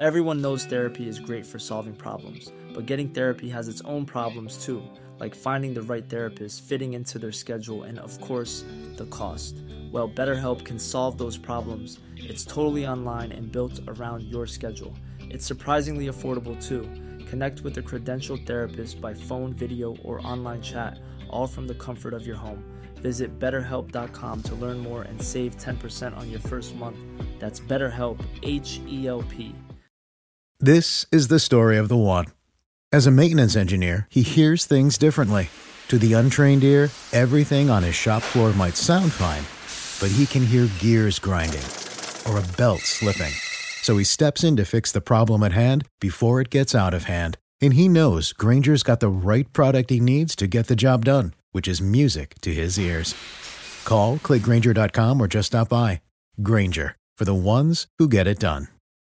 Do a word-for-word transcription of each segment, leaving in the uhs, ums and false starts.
Everyone knows therapy is great for solving problems, but getting therapy has its own problems too, like finding the right therapist, fitting into their schedule, and of course, the cost. Well, BetterHelp can solve those problems. It's totally online and built around your schedule. It's surprisingly affordable too. Connect with a credentialed therapist by phone, video, or online chat, all from the comfort of your home. Visit better help dot com to learn more and save ten percent on your first month. That's BetterHelp, H E L P. This is the story of the one. As a maintenance engineer, he hears things differently. To the untrained ear, everything on his shop floor might sound fine, but he can hear gears grinding or a belt slipping. So he steps in to fix the problem at hand before it gets out of hand. And he knows Grainger's got the right product he needs to get the job done, which is music to his ears. Call, click Grainger dot com, or just stop by. Grainger, for the ones who get it done.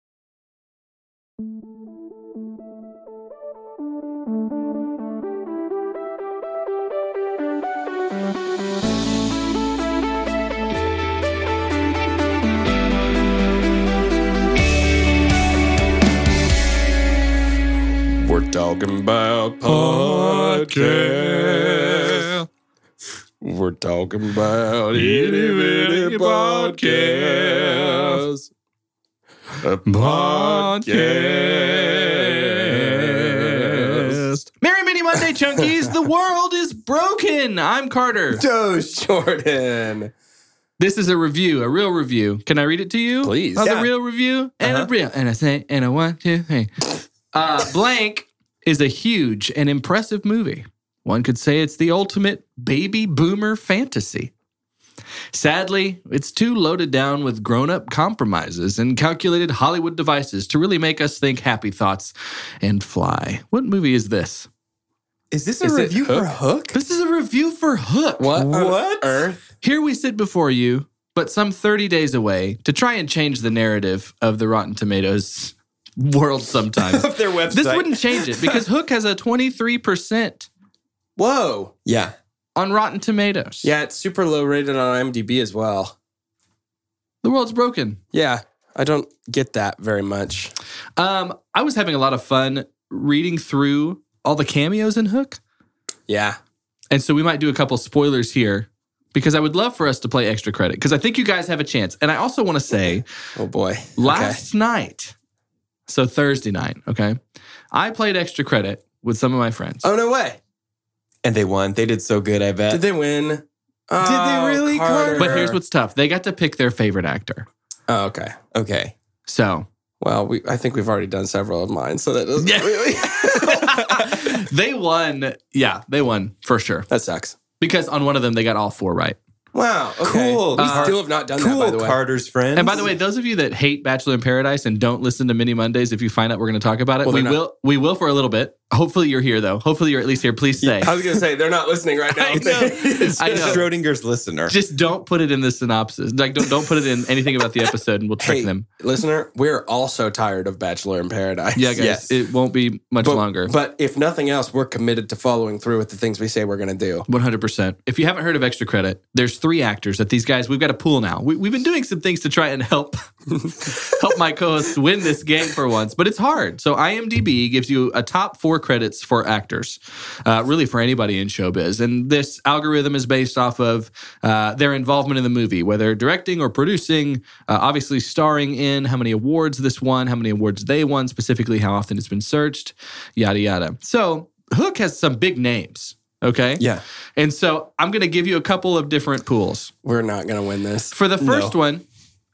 We're talking about podcast. We're talking about itty bitty podcast. A podcast. Merry Mini Monday, Chunkies. The world is broken. I'm Carter. Joe's Jordan. This is a review, a real review. Can I read it to you? Please. Of Yeah. the real review? And Uh-huh. a real. And I say, and a one, two, three. Uh, Blank is a huge and impressive movie. One could say it's the ultimate baby boomer fantasy. Sadly, it's too loaded down with grown-up compromises and calculated Hollywood devices to really make us think happy thoughts and fly. What movie is this? Is this a Is it review for Hook? This is a review for Hook. What? What? On earth? Here we sit before you, but some thirty days away, to try and change the narrative of the Rotten Tomatoes world sometimes. Of their website. This wouldn't change it because Hook has a twenty-three percent Whoa. Yeah. on Rotten Tomatoes. Yeah, it's super low rated on IMDb as well. The world's broken. Yeah, I don't get that very much. Um, I was having a lot of fun reading through all the cameos in Hook. Yeah. And so we might do a couple spoilers here because I would love for us to play extra credit because I think you guys have a chance. And I also want to say, Oh boy. last night, so Thursday night, okay, I played extra credit with some of my friends. Oh, no way. And they won. They did so good, I bet. Did they win? Did they really, Carter? But here's what's tough. They got to pick their favorite actor. Oh, okay. Okay. So Well, we I think we've already done several of mine, so that doesn't Yeah. really... they won. Yeah, they won for sure. That sucks. Because on one of them, they got all four right. Wow. Okay. Cool. We Uh, still have not done Cool, that, by the way. Carter's friends. And by the way, those of you that hate Bachelor in Paradise and don't listen to Mini Mondays, if you find out we're going to talk about it, Well, we they're not. will. We will for a little bit. Hopefully, you're here though. Hopefully, you're at least here. Please stay. I was going to say, they're not listening right now. I know. it's I know. Schrodinger's listener. Just don't put it in the synopsis. Like, don't don't put it in anything about the episode, and we'll trick Hey, them. listener, we're all so tired of Bachelor in Paradise. Yeah, guys, yes. it won't be much But, longer. but if nothing else, we're committed to following through with the things we say we're going to do. one hundred percent. If you haven't heard of Extra Credit, there's three actors that these guys, we've got a pool now. We, we've been doing some things to try and help help my co-hosts win this game for once, but it's hard. So IMDb gives you a top four credits for actors, uh, really for anybody in showbiz. And this algorithm is based off of uh, their involvement in the movie, whether directing or producing, uh, obviously starring in, how many awards this won, how many awards they won, specifically how often it's been searched, yada, yada. So Hook has some big names. Okay. Yeah. And so I'm going to give you a couple of different pools. We're not going to win this. For the first No. one,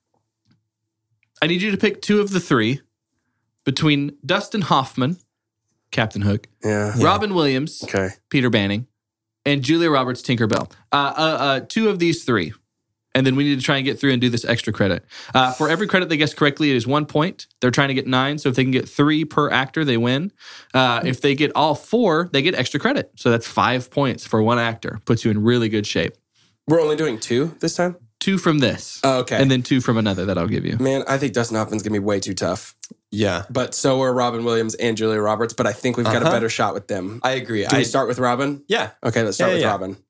I need you to pick two of the three between Dustin Hoffman, Captain Hook, Yeah. Robin Williams, Okay. Peter Banning, and Julia Roberts, Tinkerbell. Uh, uh, uh, two of these three. And then we need to try and get through and do this extra credit. Uh, for every credit they guess correctly, it is one point. They're trying to get nine. So if they can get three per actor, they win. Uh, if they get all four, they get extra credit. So that's five points for one actor. Puts you in really good shape. We're only doing two this time? Two from this. Oh, okay. And then two from another that I'll give you. Man, I think Dustin Hoffman's going to be way too tough. Yeah. But so are Robin Williams and Julia Roberts, but I think we've got a Uh-huh. better shot with them. I agree. Can I we start with Robin? Yeah. Okay, let's start Yeah, with yeah. Robin.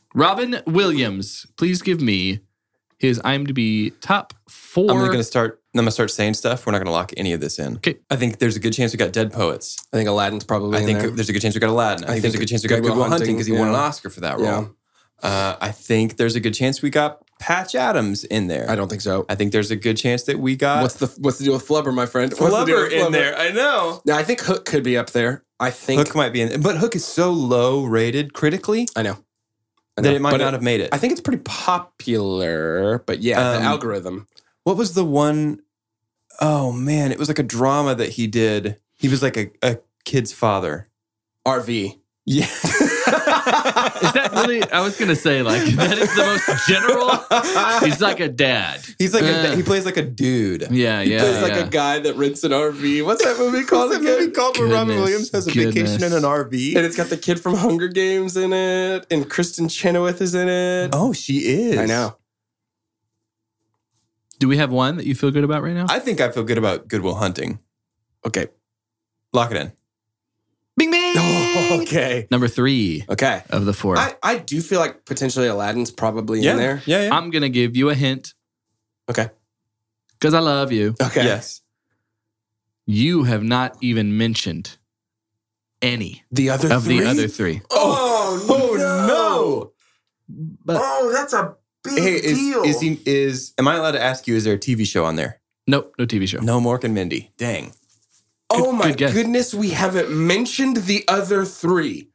Robin Williams, please give me his IMDb top four. I'm going to start I'm going to start saying stuff. We're not going to lock any of this in. Okay. I think there's a good chance we got Dead Poets. I think Aladdin's probably I in think there. there's a good chance we got Aladdin. I, I think, think there's a good chance we got Good Good Will Will Hunting Hunting, because he won an yeah. Oscar for that role. Yeah. Uh, I think there's a good chance we got Patch Adams in there. I don't think so. I think there's a good chance that we got What's the What's the deal with Flubber, my friend? What's the deal Flubber with in Flubber? there. I know. Yeah, I think Hook could be up there. I think Hook might be in, but Hook is so low rated critically I know. I that know. it might But not have made it. I think it's pretty popular, but yeah, Um, the algorithm. What was the one oh man, it was like a drama that he did. He was like a, a kid's father. R V. Yeah. Is that really? I was gonna say like that is the most general. He's like a dad. He's like Uh, a, he plays like a dude. Yeah, He yeah. plays like yeah. a guy that rents an R V. What's that movie called What's that again? movie called where Robin Goodness, Williams has a vacation in goodness. an R V? And it's got the kid from Hunger Games in it, and Kristen Chenoweth is in it. Oh, she is. I know. Do we have one that you feel good about right now? I think I feel good about Good Will Hunting. Okay. Lock it in. Bing bing. okay. Number three Okay. of the four. I, I do feel like potentially Aladdin's probably Yeah. in there. Yeah, yeah. I'm gonna give you a hint Okay. because I love you. Okay. Yes. You have not even mentioned any The other of three? the other three. Oh, Oh, no. But Oh, that's a big Hey, is, deal. is he is am I allowed to ask you, is there a T V show on there? nope, no T V show. No Mork and Mindy. Dang. oh my good guess. goodness, we haven't mentioned the other three.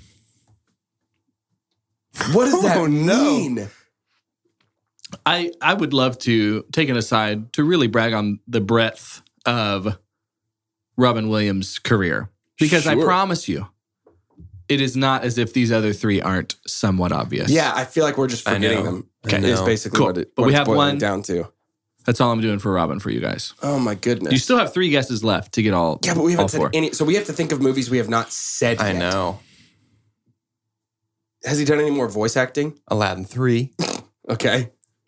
What does that Oh, no. mean? I I would love to take an aside to really brag on the breadth of Robin Williams' career because I Sure. promise you, it is not as if these other three aren't somewhat obvious. Yeah, I feel like we're just I forgetting know. them. I Is know. basically Cool. what it But what we it's have boiling one- down to. that's all I'm doing for Robin for you guys. Oh my goodness. You still have three guesses left to get all. yeah, but we all haven't said four. any. So we have to think of movies we have not said I yet. know. Has he done any more voice acting? Aladdin three. Okay.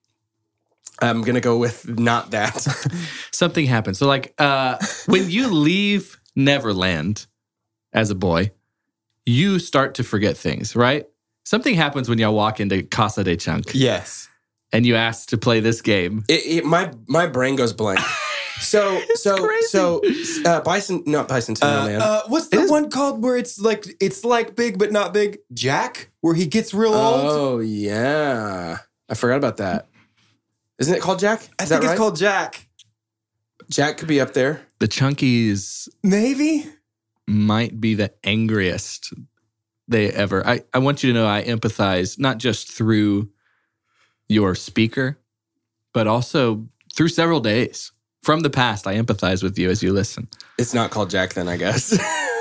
I'm going to go with not that. Something happens. So like uh, when you leave Neverland as a boy, you start to forget things, right? Something happens when y'all walk into Casa de Chunk Yes. and you ask to play this game. it, it, my my brain goes blank. So so crazy. so uh, Bison not Bicentennial Uh, Man. uh, what's It the is- one called where it's like it's like big but not big? Jack, where he gets real old. Oh yeah, I forgot about that. Isn't it called Jack? Is I that think it's right? called Jack. Jack could be up there. The Chunkies Maybe. might be the angriest they ever. I, I want you to know I empathize not just through your speaker, but also through several days. From the past, I empathize with you as you listen. It's not called Jack then, I guess.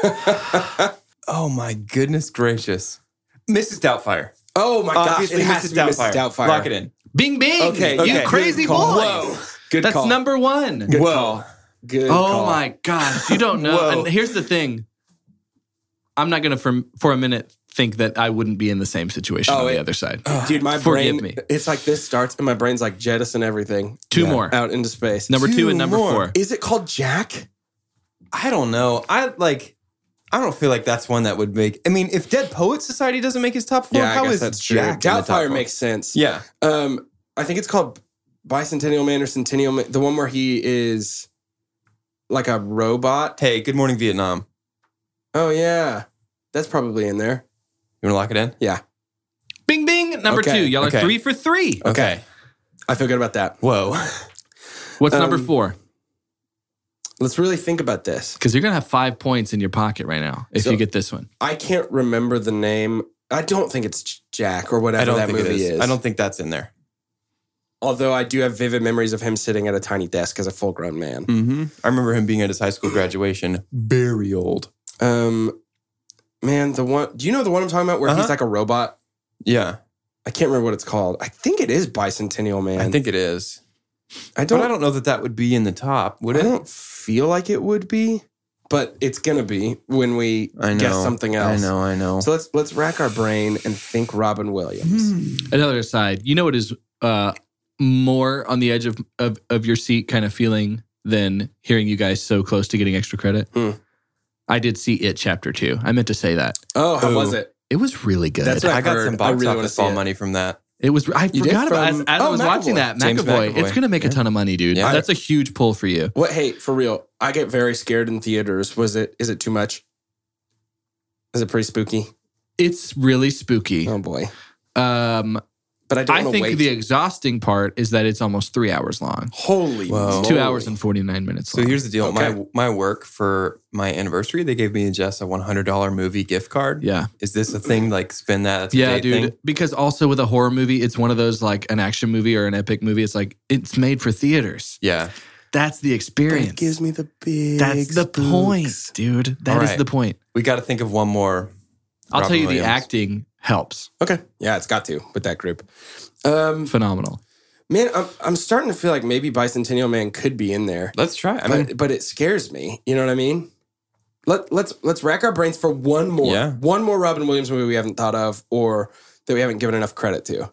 Oh my goodness gracious. Missus Doubtfire. oh my gosh, Obviously, it has Missus to be Missus Doubtfire. Doubtfire. Lock it in. Bing, bing. Okay, you okay. crazy Good call. boy. Whoa. Good That's call. number one. Good Whoa. call. Good oh call. my gosh. You don't know. Whoa. And here's the thing. I'm not going to, for, for a minute, think that I wouldn't be in the same situation Oh, on the it- other side. Dude, my Forgive brain, me. it's like this starts and my brain's like jettison everything Two more. out into space. Number two, Two and number more. four. Is it called Jack? I don't know. I like. I don't feel like that's one that would make. I mean, if Dead Poet Society doesn't make his top four, Yeah, I how guess is that's true. Jack in the top Doubtfire four? makes sense. Yeah. Um, I think it's called Bicentennial Man or Centennial Man. The one where he is like a robot. Hey, Good Morning Vietnam. Oh yeah, that's probably in there. You want to lock it in? Yeah. Bing, bing. Number Okay, two. Y'all okay. are three for three. Okay. I feel good about that. Whoa. What's Um, number four? Let's really think about this. Because you're going to have five points in your pocket right now if So- you get this one. I can't remember the name. I don't think it's Jack or whatever I don't that think it movie is. is. I don't think that's in there. Although I do have vivid memories of him sitting at a tiny desk as a full-grown man. Mm-hmm. I remember him being at his high school graduation. Very old. Um, man, the one. Do you know the one I'm talking about where Uh-huh. he's like a robot? Yeah, I can't remember what it's called. I think it is Bicentennial Man. I think it is. I don't. But I don't know that that would be in the top, would I it? don't feel like it would be, but it's gonna be when we I know. guess something else. I know. I know. So let's let's rack our brain and think Robin Williams. Another aside, you know what is uh, more on the edge of, of, of your seat kind of feeling than hearing you guys so close to getting extra credit? Hmm. I did see It Chapter two. I meant to say that. Oh, how Ooh. was it? It was really good. That's what I got heard. some I box really wanna office see ball it. money from that. It was. I You forgot did about as, from- as I oh, was watching McAvoy. that James McAvoy. McAvoy. It's going to make a Yeah. ton of money, dude. Yeah. That's a huge pull for you. What? Hey, for real, I get very scared in theaters. Was it? Is it too much? Is it pretty spooky? It's really spooky. Oh boy. Um, But I don't I want to think wait. the exhausting part is that it's almost three hours long. Holy Whoa. It's two hours and forty-nine minutes So long. here's the deal. Okay. My my work for my anniversary, they gave me and Jess a one hundred dollars movie gift card. yeah. Is this a thing? Like spend that? That's a Yeah, date dude. thing? Because also with a horror movie, it's one of those like an action movie or an epic movie. It's like it's made for theaters. Yeah. That's the experience. It gives me the big. That's the spooks. point, dude. That All is right. the point. We got to think of one more. I'll Robin tell you, Williams. the acting helps. Okay. Yeah, it's got to with that group. Um, Phenomenal. man, I'm I'm starting to feel like maybe Bicentennial Man could be in there, Let's try. I mean, but but it scares me. You know what I mean? Let let's let's rack our brains for one more, Yeah. one more Robin Williams movie we haven't thought of or that we haven't given enough credit to.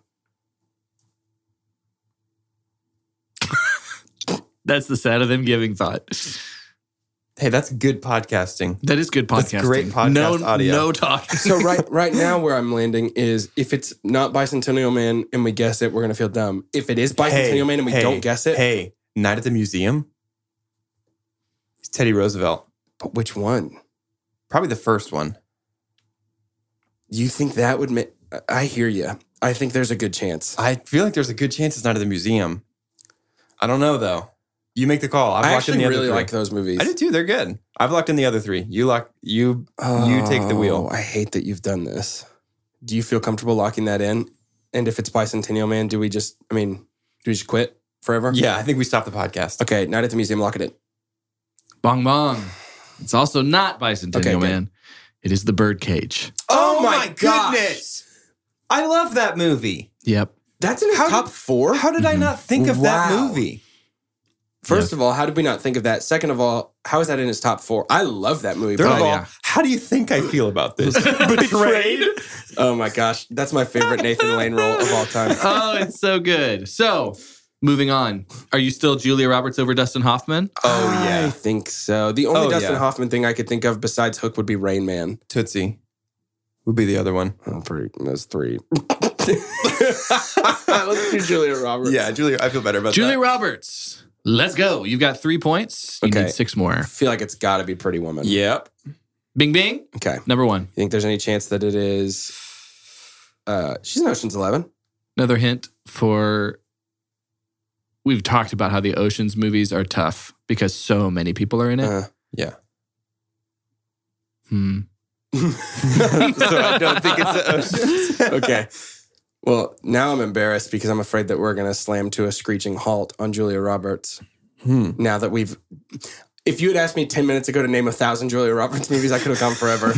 That's the sad of them giving thought. hey, that's good podcasting. That is good podcasting. That's great podcast no, audio. No talking. So right right now where I'm landing is if it's not Bicentennial Man and we guess it, we're gonna feel dumb. If it is Bicentennial Man and we hey, don't guess it, Hey, Night at the Museum. It's Teddy Roosevelt. but which one? Probably the first one. You think that would make? I hear you. I think there's a good chance. I feel like there's a good chance it's Night at the Museum. I don't know though. You make the call. I've I locked in actually the really other three. like those movies. I do too. They're good. I've locked in the other three. You lock. You you take the wheel. Oh, I hate that you've done this. Do you feel comfortable locking that in? And if it's Bicentennial Man, do we just? I mean, do we just quit forever? Yeah, I think we stopped the podcast. Okay. Night at the Museum. Lock it in. Bong bong. It's also not Bicentennial Okay, good. Man. It is The Birdcage. Oh my gosh. I love that movie. Yep. That's in his How top did- four. How did I not think of that Wow. movie? First of all, how did we not think of that? Second of all, how is that in his top four? I love that movie. Third but of Oh, all, yeah. how do you think I feel about this? Betrayed? Oh my gosh, that's my favorite Nathan Lane role of all time. Oh, it's so good. So, moving on. Are you still Julia Roberts over Dustin Hoffman? Oh, I yeah. think so. The only Oh, Dustin yeah. Hoffman thing I could think of besides Hook would be Rain Man. Tootsie would be the other one. Oh, pretty, that's three. Let's do Julia Roberts. Yeah, Julia, I feel better about Julia that. Roberts. Let's go. You've got three points. You Okay. need six more. I feel like it's got to be Pretty Woman. Yep. Bing, bing. Okay. Number one. You think there's any chance that it is? Uh, she's in Ocean's Eleven. Another hint for. We've talked about how the Oceans movies are tough because so many people are in it. Uh, Yeah. Hmm. So I don't think it's the Oceans. okay. Well, now I'm embarrassed because I'm afraid that we're going to slam to a screeching halt on Julia Roberts. Hmm. Now that we've, if you had asked me ten minutes ago to name a thousand Julia Roberts movies, I could have gone forever.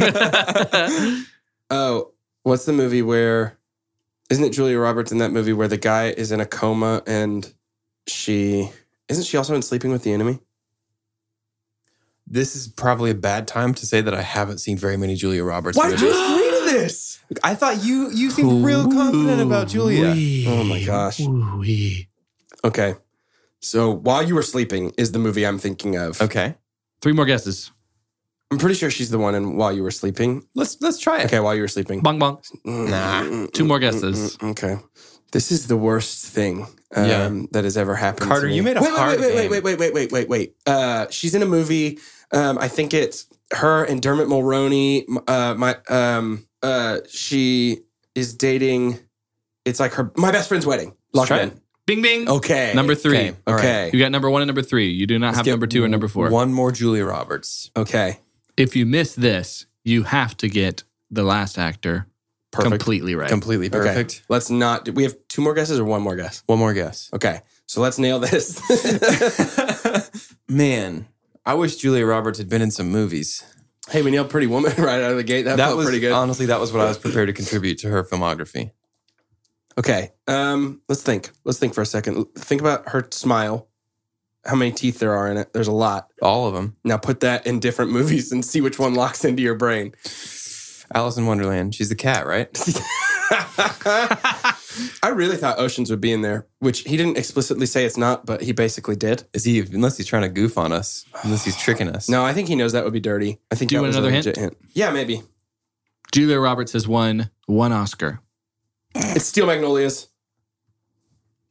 Oh, what's the movie where, isn't it Julia Roberts in that movie where the guy is in a coma and she, isn't she also in Sleeping with the Enemy? This is probably a bad time to say that I haven't seen very many Julia Roberts Why did movies. you agree to this? I thought you you seemed real confident about Julia. Oh my gosh. Ooh-wee. Okay. So While You Were Sleeping is the movie I'm thinking of. Okay, Three more guesses. I'm pretty sure she's the one in While You Were Sleeping. let's let's try it. Okay, While You Were Sleeping. Bong, bong. Nah. Two more guesses. Okay. This is the worst thing um, Yeah. that has ever happened. Carter, to me. you made a wait, hard wait, wait, game. wait, wait, wait, wait, wait, wait, wait. Uh, she's in a movie. Um, I think it's her and Dermot Mulroney. Uh, my um, uh, she is dating. It's like her my best friend's wedding. Lock try it it. in. Bing, bing. Okay. Number three. Okay. All right. Okay. You got number one and number three. You do not Let's have get number two or number four. One more Julia Roberts. Okay. If you miss this, you have to get the last actor Perfect. completely right. Completely Okay. perfect. Let's not. We have two more guesses or one more guess. One more guess. Okay. So let's nail this. Man, I wish Julia Roberts had been in some movies. Hey, we nailed Pretty Woman right out of the gate. That, That felt was pretty good. honestly that was what I was prepared to contribute to her filmography. Okay. Um, let's think. Let's think for a second. Think about her smile. How many teeth there are in it. There's a lot. All of them. Now put that in different movies and see which one locks into your brain. Alice in Wonderland. She's the cat, right? I really thought Oceans would be in there, which he didn't explicitly say it's not, but he basically did. Is he? Unless he's trying to goof on us. Unless he's tricking us. No, I think he knows that would be dirty. I think Do you that want was another a hint? legit hint. Yeah, maybe. Julia Roberts has won one Oscar. It's Steel Magnolias.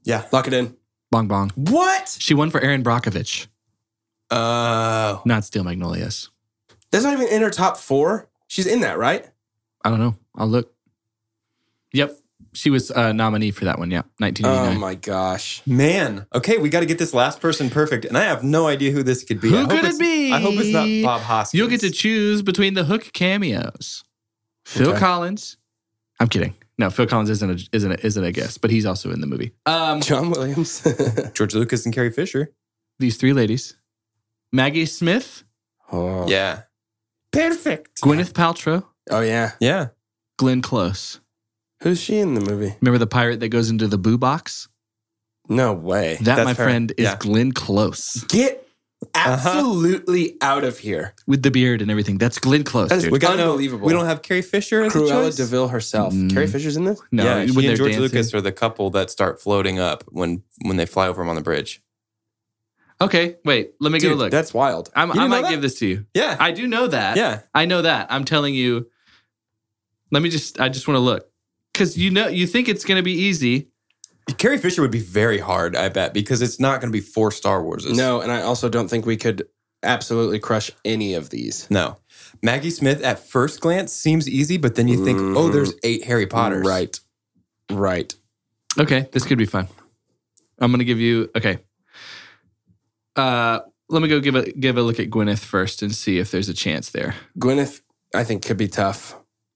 Yeah. Lock it in. Bong Bong. What? She won for Aaron Brockovich, Oh. not Steel Magnolias. That's not even in her top four. She's in that, right? I don't know. I'll look. Yep. She was a nominee for that one. Yeah. nineteen eighty-nine. Oh my gosh. Man. Okay, we got to get this last person perfect. And I have no idea who this could be. Who I hope could it it's- be? I hope it's not Bob Hoskins. You'll get to choose between the Hook cameos. Phil Okay. Collins. I'm kidding. No, Phil Collins isn't a, isn't a, isn't a guest, but he's also in the movie. Um, John Williams. George Lucas and Carrie Fisher. these three ladies: Maggie Smith, oh. Yeah. Perfect. Gwyneth Paltrow, Oh, yeah. Yeah. Glenn Close. Who's she in the movie? Remember the pirate that goes into the boo box? No way. That, That's my her. friend, is Yeah. Glenn Close Get absolutely out of here. with the beard and everything. That's Glenn Close, That is dude. We got Unbelievable. We don't have Carrie Fisher as a Cruella choice? DeVille herself. Mm. Carrie Fisher's in this? No, yeah, she when and they're George dancing. Lucas are the couple that start floating up when when they fly over them on the bridge. Okay, wait. Let me go Dude, look. that's wild. I'm, You I didn't know might that? give this to you. Yeah. I do know that. yeah. I know that. I'm telling you. Let me just. I just want to look because you know you think it's going to be easy. Carrie Fisher would be very hard, I bet, because it's not going to be four Star Warses. No, and I also don't think we could absolutely crush any of these. No. Maggie Smith at first glance seems easy, but then you think, oh, there's eight Harry Potters. Right. Right. Okay, this could be fun. I'm going to give you. Okay. Uh, let me go give a give a look at Gwyneth first and see if there's a chance there. Gwyneth, I think, could be tough.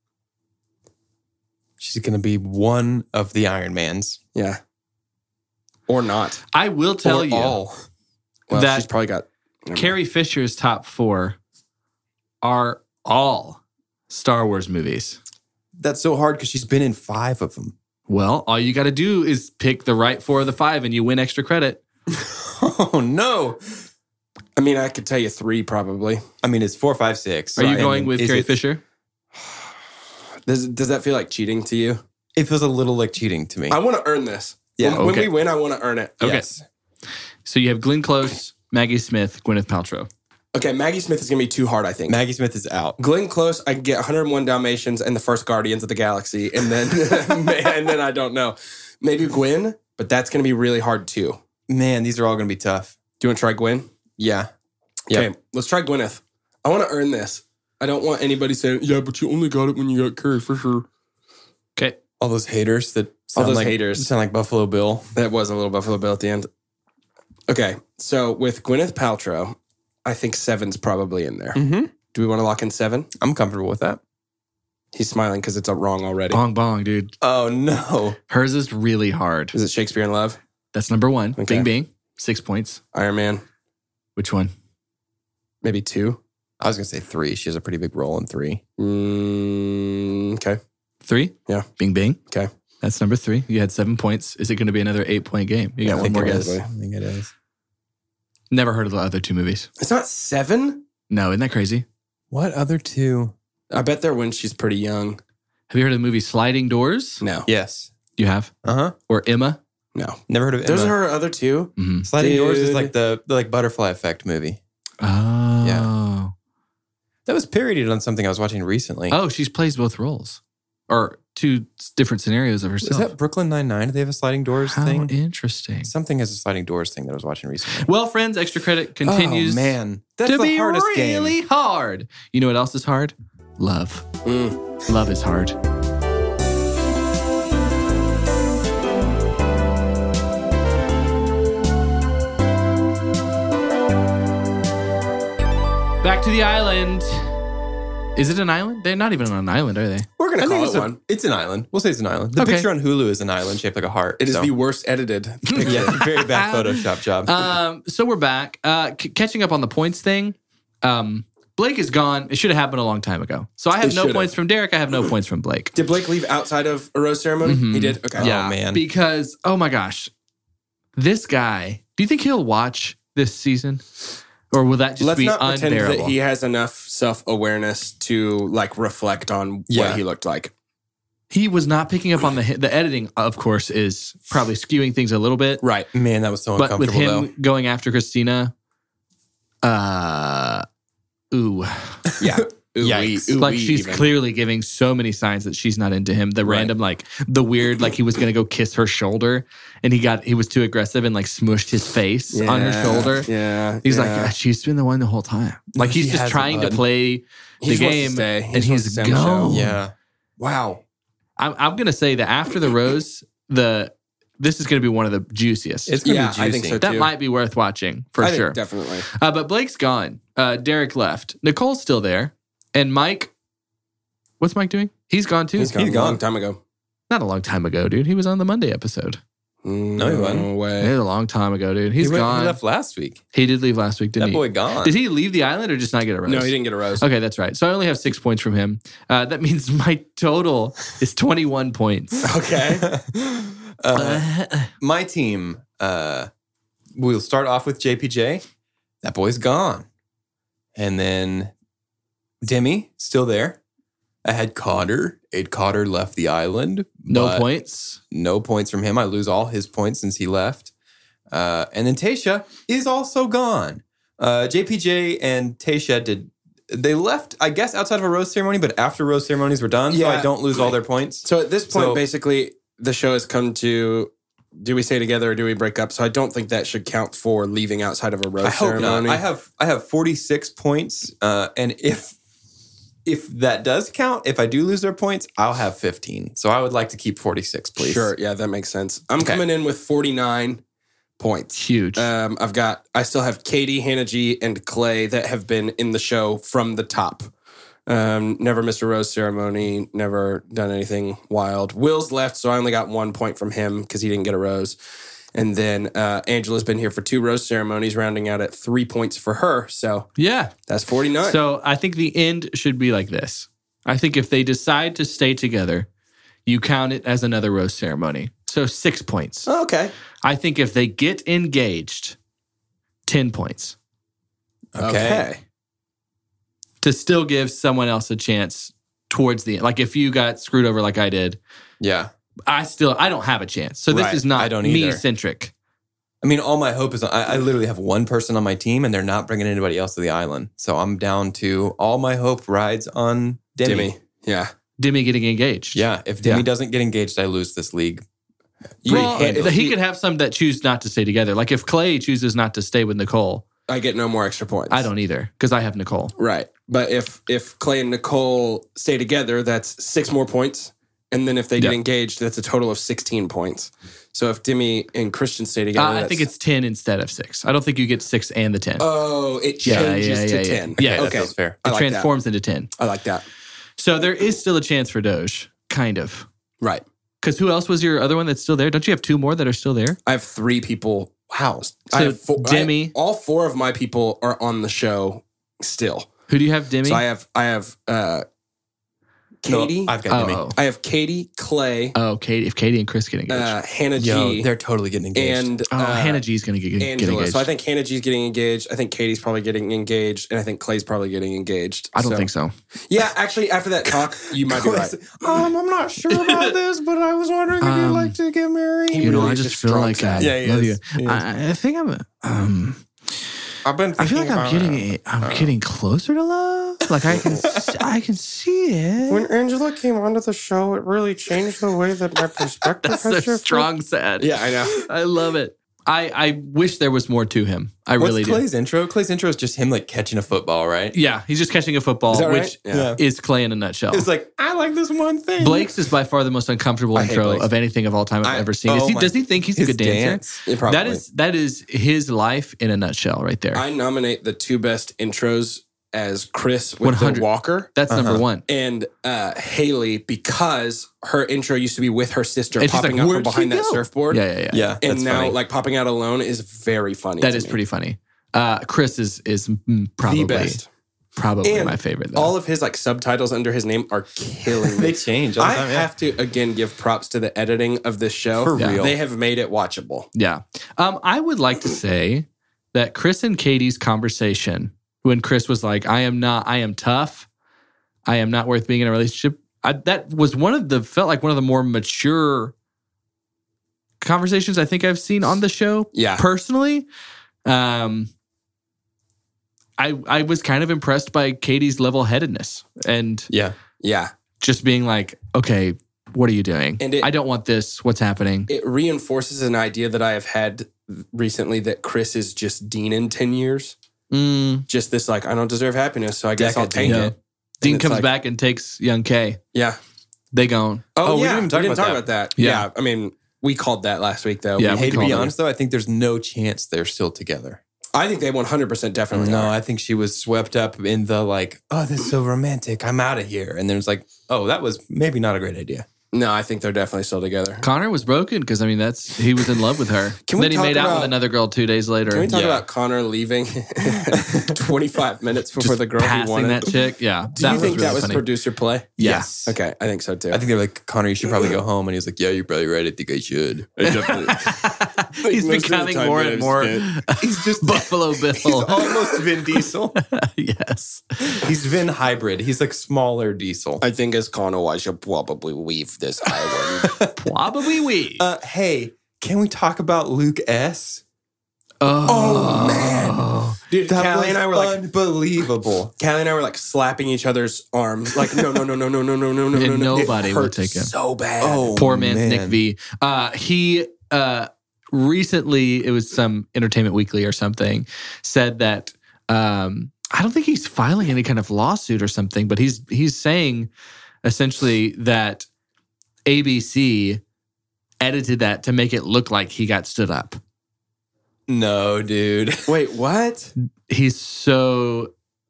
She's going to be one of the Iron Mans. Yeah. Or not. I will tell Or you all. Well, that she's probably got... never Carrie Fisher's top four are all Star Wars movies. That's so hard because she's been in five of them. Well, all you got to do is pick the right four of the five, and you win extra credit. Oh, no. mind. I mean, I could tell you three probably. I mean, it's four, five, six. Are you And going with is Carrie it- Fisher? Does, does that feel like cheating to you? It feels a little like cheating to me. I want to earn this. Yeah. When, when Okay. we win, I want to earn it. Okay. Yes. So you have Glenn Close, Maggie Smith, Gwyneth Paltrow. Okay, Maggie Smith is going to be too hard, I think. Maggie Smith is out. Glenn Close, I can get one hundred one Dalmatians and the first Guardians of the Galaxy, and then and then I don't know. Maybe Gwen, but that's going to be really hard too. Man, these are all going to be tough. Do you want to try Gwen? Yeah. Okay, Yep. let's try Gwyneth. I want to earn this. I don't want anybody saying, yeah, but you only got it when you got Carrie Fisher. Okay. All those haters that All sound those like, haters. sound like Buffalo Bill. That was a little Buffalo Bill at the end. Okay, so with Gwyneth Paltrow, I think seven's probably in there. Mm-hmm. Do we want to lock in seven? I'm comfortable with that. He's smiling because it's a wrong already. Bong bong, dude. Oh, no. Hers is really hard. Is it Shakespeare in Love? That's number one. Okay. Bing Bing. Six points. Iron Man? Which one? Maybe two? I was going to say three. She has a pretty big role in three. Mm, okay. Three? Yeah. Bing Bing. Okay. That's number three. You had seven points. Is it going to be another eight point game? You got I one think more it guess. is. I think it is. Never heard of the other two movies. It's not seven? No, isn't that crazy? What other two? I bet they're when she's pretty young. Have you heard of the movie Sliding Doors? No. Yes. You have? Uh-huh. Or Emma? No. Never heard of Those Emma. are her other two? Mm-hmm. Sliding Doors is Dude. like the, the like Butterfly Effect movie. Oh. That was parodied on something I was watching recently. Oh, she plays both roles. Or two different scenarios of herself. Is that Brooklyn Nine-Nine? Do they have a sliding doors How thing? interesting. Something has a sliding doors thing that I was watching recently. Well, friends, extra credit continues Oh, man. That's to the be hardest really game. hard. You know what else is hard? Love. Mm. Love is hard. Back to the island. Is it an island? They're not even on an island, are they? We're going I to think call it's, it a- one. it's an island. We'll say it's an island. The Okay. picture on Hulu is an island shaped like a heart. It is so- the worst edited picture. yeah, very bad Photoshop job. Um, so we're back. Uh, c- catching up on the points thing. Um, Blake is gone. It should have happened a long time ago. So I have It no should points have. from Derek. I have no points from Blake. Did Blake leave outside of a rose ceremony? Mhm. He did? Okay. Yeah. man. Because, oh my gosh, this guy, do you think he'll watch this season? Or will that just Let's be not pretend unbearable? that he has enough self-awareness to like reflect on Yeah. what he looked like. He was not picking up on the the editing, of course, is probably skewing things a little bit. Right. Man, that was so But with uncomfortable, him going after Christina, uh, ooh. Yeah. Yikes. ooh, Like wee she's even. clearly giving so many signs that she's not into him. The Right. random, like the weird, like he was gonna go kiss her shoulder, and he got he was too aggressive and like smushed his face on her Yeah, shoulder. Yeah. He's yeah. like, "Yeah, she's been the one the whole time. Like he's She just hasn't, trying to bud. play He the just wants to game, stay. He and just wants he's to stay on the show. gone. Yeah. Wow. I'm, I'm gonna say that after the rose, the this is gonna be one of the juiciest. It's gonna Yeah, be juicy. I think so that too. might be worth watching for I think sure. definitely. Uh, but Blake's gone. Uh, Derek left. Nicole's still there, and Mike. What's Mike doing? He's gone too. He's gone He's a long gone. time ago. Not a long time ago, dude. He was on the Monday episode. No, he wasn't. No It way. was a long time ago, dude. He's he, went, gone. he He, left last week. did leave last week, didn't That he? boy gone. Did he leave the island or just not get a rose? No, he didn't get a rose. Okay, that's right. So I only have six points from him. Uh, that means my total is twenty-one points. Okay. uh, my team, uh, we'll start off with J P J. That boy's gone. And then Demi, still there. I had Cotter. Aid Cotter left the island. No but points. No points from him. I lose all his points since he left. Uh, and then Tasha is also gone. Uh, J P J and Tasha did. They left, I guess, outside of a rose ceremony, but after rose ceremonies were done, so Yeah. I don't lose all their points. So at this point, So- basically, the show has come to: do we stay together or do we break up? So I don't think that should count for leaving outside of a rose I hope ceremony. not. I have I have forty-six points, uh, and if if that does count, if I do lose their points, I'll have fifteen. So I would like to keep forty-six, please. Sure, yeah, that makes sense. I'm Okay. coming in with forty-nine points. Huge. Um, I've got, I still have Katie, Hannah G, and Clay that have been in the show from the top. Um, never missed a rose ceremony, never done anything wild. Will's left, so I only got one point from him because he didn't get a rose. And then uh, Angela's been here for two rose ceremonies, rounding out at three points for her. So yeah. that's forty-nine. So I think the end should be like this. I think if they decide to stay together, you count it as another rose ceremony. So six points. Oh, okay. I think if they get engaged, ten points. Okay. Okay. To still give someone else a chance towards the end. Like if you got screwed over like I did, Yeah. I still I don't have a chance. So this Right. is not I don't me either. centric. I mean, all my hope is I, I literally have one person on my team, and they're not bringing anybody else to the island. So I'm down to all my hope rides on Demi. Demi. Yeah. Demi getting engaged. Yeah. If Demi Yeah. doesn't get engaged, I lose this league. Well, If he he- could have some that choose not to stay together. Like if Clay chooses not to stay with Nicole, I get no more extra points. I don't either because I have Nicole. Right. But if if Clay and Nicole stay together, that's six more points. And then if they get Yeah. engaged, that's a total of sixteen points. So if Demi and Christian stay together, Uh, I that's- think it's ten instead of six. I don't think you get six and the ten. Oh, it Yeah, changes yeah, to yeah, yeah. ten. Yeah, that okay. feels fair. I it like transforms into ten. that. I like that. So there is still a chance for Doge, kind of. Right. Because who else was your other one that's still there? Don't you have two more that are still there? I have three people. Wow. I So have four, Demi- I- all four of my people are on the show still. Who do you have, Demi? So I have I have uh, Katie. No, I've got oh, Demi. oh. I have Katie, Clay, oh, Katie. If Katie and Chris get engaged. uh, Hannah Yo, G, they're totally getting engaged. and oh, uh, Hannah G's going to get, get Angela. engaged. So I think Hannah G's getting engaged. I think Katie's probably getting engaged, and I think Clay's probably getting engaged. I don't think so. Yeah, actually, after that talk, you might be right. um, I'm not sure about this, but I was wondering if Um, you'd like to get married. He You know, really I just just feel strong like I side. Yeah, he love is. you. He is. I, I think I'm. Um, I've been. I feel like thinking I'm about getting. it. I'm getting closer to love. Like I can. s- I can see it. When Angela came onto the show, it really changed the way that my perspective That's so strong, sad. Yeah, I know. I love it. I, I wish there was more to him. I What's really do. Clay's intro? Clay's intro is just him like catching a football, right? Yeah, he's just catching a football, Is that right? which Yeah. is Clay in a nutshell. It's like I like this one thing. Blake's is by far the most uncomfortable I hate intro Blake's. of anything of all time I've I- ever seen. Is oh he, my- does he think he's a his good dancer? dance. Yeah, probably. That is that is his life in a nutshell, right there. I nominate the two best intros as Chris with one the hundred Walker That's Uh-huh. number one. and uh, Haley because her intro used to be with her sister And she's popping like, up from "Where'd behind she that go?" surfboard. Yeah, yeah, yeah. Yeah, And that's now, funny. like popping out alone is very funny. That to is me. pretty funny. Uh, Chris is is mm, probably the best. probably And my favorite. Though. All of his like subtitles under his name are killing they me. change. All the I time, yeah. have to again give props to the editing of this show. For Yeah. real. They have made it watchable. Yeah. Um, I would like to say that Chris and Katie's conversation, when Chris was like, I am not, I am tough. I am not worth being in a relationship. I, that was one of the, felt like one of the more mature conversations I think I've seen on the show. Yeah. Personally. Um, I, I was kind of impressed by Katie's level-headedness and Yeah. Yeah. just being like, okay, what are you doing? And it- I don't want this. What's happening? It reinforces an idea that I have had recently that Chris is just Dean in ten years. Mm, Just this, like, I don't deserve happiness, so I guess I'll Decadent. take Yeah. it. Dean it's comes like- back and takes young K. Yeah. They gone. Oh, Oh, we yeah. didn't even talk we didn't about talk that. about that. Yeah. Yeah. I mean, we called that last week, though. Yeah, We- we Hey, to called be it. honest, though, I think there's no chance they're still together. I think they one hundred percent definitely No, are. I think she was swept up in the like, oh, this is so romantic. I'm out of here. And then it's like, oh, that was maybe not a great idea. No, I think they're definitely still together. Connor was broken because, I mean, that's he was in love with her. Can we then he talk made out about- with another girl two days later. Can we talk Yeah. about Connor leaving twenty-five minutes before Just the girl he passing wanted? that chick? Yeah. Do you think really that was funny. producer play? Yes. Okay, I think so too. I think they're like, Connor, you should probably go home. And he's like, yeah, you're probably right. I think I should. He's most of the becoming time more that and I more He's just Buffalo Bill. He's almost Vin Diesel. Yes. He's Vin hybrid. He's like smaller Diesel. I think as Connor, I should probably leave this island. Probably we. Uh, hey, can we talk about Luke S? oh, man. Dude, That Callie was and I were like, unbelievable. Callie and I were like slapping each other's arms, like no, no, no, no, no, no, no, no, no, And no. nobody It would hurt take him. so bad. Oh, Poor man's man. Nick V. Uh, he uh, recently, it was some Entertainment Weekly or something, said that um, I don't think he's filing any kind of lawsuit or something, but he's he's saying essentially that A B C edited that to make it look like he got stood up. No, dude. Wait, what? He's so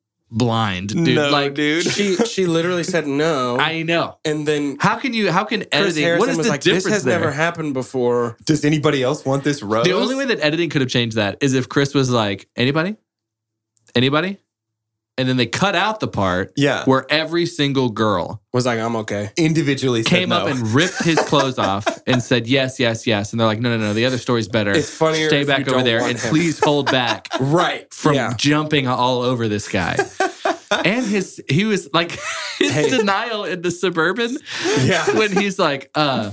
blind, dude. No, like, dude. She she literally said no, I know. and then How can you? How can Chris editing? Harrison What is was the like, "This difference has there? never happened before." Does anybody else want this rose? The only way that editing could have changed that is if Chris was like, anybody? Anybody? And then they cut out the part Yeah. where every single girl Was like, I'm okay. individually said came no. up and ripped his clothes off and said, yes, yes, yes. And they're like, no, no, no, the other story's better. It's funnier Stay if back you over don't there want and him." please hold back Right from yeah. jumping all over this guy. And his, he was like, his Hey. denial in the Suburban Yeah. when he's like, uh,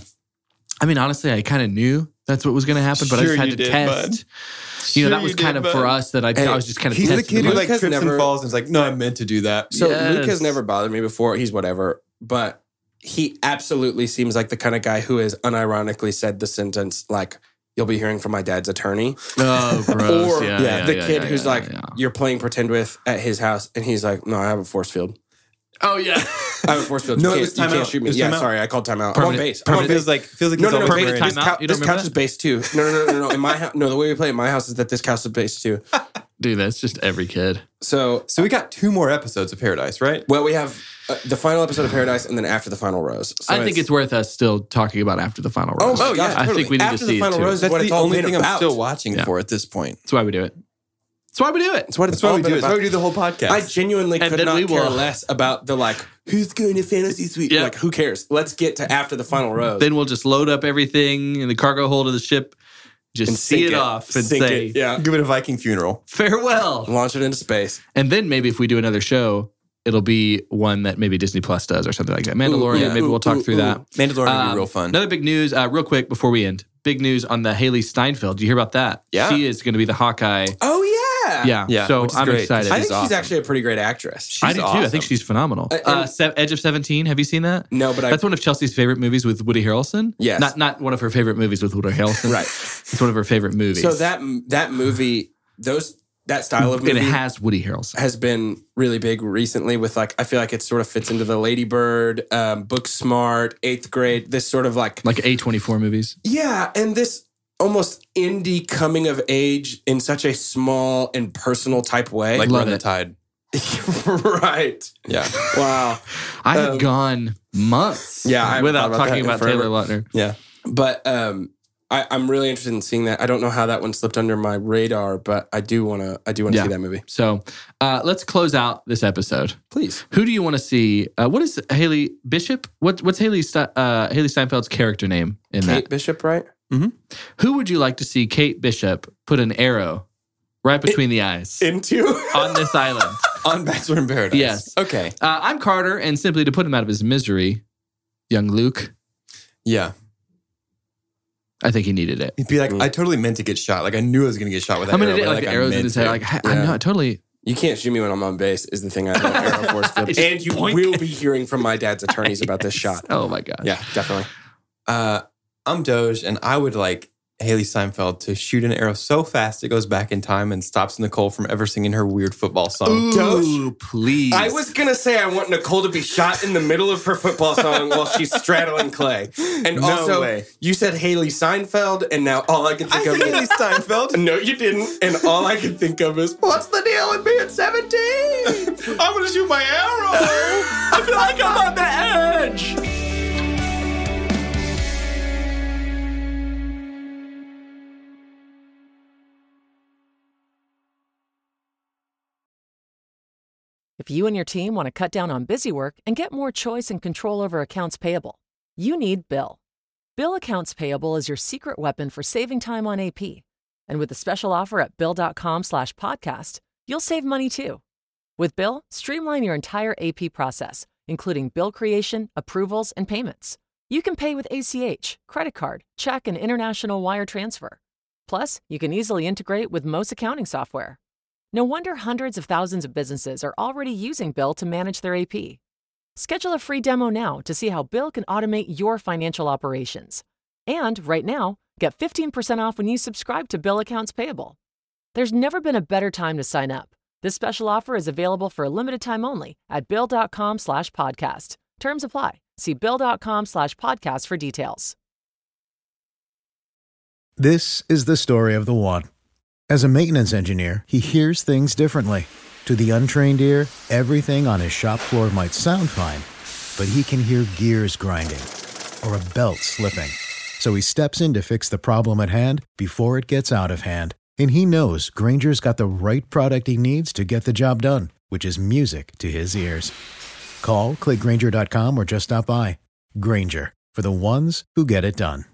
I mean, honestly, I kind of knew that's what was going to happen, but I Sure just had you to did, test. You know, Sure that was you kind did, of for bud. us that I, Hey, I was just kind of He's the testing kid who him. like Luke has trips and never- falls and is like, no, I meant to do that. So Yes. Luke has never bothered me before. He's whatever, but he absolutely seems like the kind of guy who has unironically said the sentence like, "You'll be hearing from my dad's attorney," Oh, gross. or yeah, yeah, yeah, the yeah, kid yeah, who's yeah, like, yeah. "You're playing pretend with at his house," and he's like, "No, I have a force field. Oh, yeah. I have a force field. No, you it can't, was you timeout. can't shoot It me." was Yeah, timeout. sorry, I called timeout. I'm on Permanent- base. I'm on It feels base. like feels like No, he's no, all no, permanent base, prepared. this, timeout? cou- You don't this remember couch is that? base too. No, no, no, no, no. In my house, no, the way we play at my house is that this couch is base too. Dude, that's just every kid. So, So we got two more episodes of Paradise, right? well, we have uh, the final episode of Paradise, and then after the final rose. So I think it's worth us still talking about after the final Oh, rose. my Oh, God, yeah, I totally. think we need After to the see final it too. rose is That's what the it's all only been thing about. I'm still watching Yeah. for at this point. That's why we do it. That's why we do it. That's what it's That's why all we been do it. That's about. why we do the whole podcast. I genuinely And could then not we care will- less about the like who's going to fantasy suite. Yeah. Like who cares? Let's get to after the final rose. Then we'll just load up everything in the cargo hold of the ship, just And see sink it, it. off and Sink say it, yeah. Give it a Viking funeral. farewell. Launch it into space. And then maybe if we do another show, it'll be one that maybe Disney Plus does or something like that. Mandalorian, yeah. maybe Ooh, we'll talk ooh, through ooh. that. Mandalorian would Um, be real fun. Another big news, uh, real quick before we end. Big news on the Haley Steinfeld. Do you hear about that? Yeah. She is going to be the Hawkeye. Oh yeah. Yeah. Yeah, So which is I'm great. excited. I think She's she's awesome. actually a pretty great actress. I do too. I awesome. think she's phenomenal. Uh, Uh, and- Se- Edge of seventeen. Have you seen that? No, but I That's one of Chelsea's favorite movies with Woody Harrelson. Yes. Not not one of her favorite movies with Woody Harrelson. Right. It's one of her favorite movies. so that that movie, those that style of and movie it has Woody Harrelson. has been really big recently with like I feel like it sort of fits into the Lady Bird, um, Book Smart, Eighth Grade, this sort of like Like A twenty-four movies. yeah, and this almost indie coming of age in such a small and personal type way. Like Love Run the it. Tide. right. Yeah. Wow. I had Um, gone months Yeah, I haven't without thought about talking that in about Taylor forever. Lautner. Yeah. But um, I, I'm really interested in seeing that. I don't know how that one slipped under my radar, but I do want to. I do want to Yeah. see that movie. So uh, let's close out this episode. Please. Who do you want to see? Uh, what is Haley Bishop? What, what's Haley Ste- uh, Haley Steinfeld's character name in Kate that? Bishop, right? Who would you like to see Kate Bishop put an arrow right between the eyes Into on this island? On Bachelor in Paradise. Yes. Okay. Uh, I'm Carter, and simply to put him out of his misery, young Luke, Yeah. I think he needed it. He'd be like, I totally meant to get shot. Like I knew I was going to get shot with that I mean, arrow. it did, but, like, the I arrows in meant his head. to. Like, I, I Yeah. know, I totally. You can't shoot me when I'm on base is the thing I know at Air Force Field. And you Boink. will be hearing from my dad's attorneys about this shot. Oh my god. Yeah, definitely. Uh, I'm Doge, and I would like Haley Steinfeld to shoot an arrow so fast it goes back in time and stops Nicole from ever singing her weird football song. Ooh, Doge? please. I was going to say I want Nicole to be shot in the middle of her football song while she's straddling clay. And No also, way. you said Haley Seinfeld, and now all I can think I of said is... Haley Steinfeld. No, you didn't. And all I can think of is, what's the deal with being seventeen? I'm gonna shoot my arrow. I feel like I'm on the edge. If you and your team want to cut down on busy work and get more choice and control over accounts payable, you need Bill. Bill Accounts Payable is your secret weapon for saving time on A P. And with a special offer at bill.com slash podcast, you'll save money too. With Bill, streamline your entire A P process, including bill creation, approvals, and payments. You can pay with A C H, credit card, check, and international wire transfer. Plus, you can easily integrate with most accounting software. No wonder hundreds of thousands of businesses are already using Bill to manage their A P. Schedule a free demo now to see how Bill can automate your financial operations. And right now, get fifteen percent off when you subscribe to Bill Accounts Payable. There's never been a better time to sign up. This special offer is available for a limited time only at bill.com slash podcast. Terms apply. See bill.com slash podcast for details. This is the story of the one. As a maintenance engineer, he hears things differently. To the untrained ear, everything on his shop floor might sound fine, but he can hear gears grinding or a belt slipping. So he steps in to fix the problem at hand before it gets out of hand. And he knows Grainger's got the right product he needs to get the job done, which is music to his ears. Call, click Grainger dot com, or just stop by. Grainger, for the ones who get it done.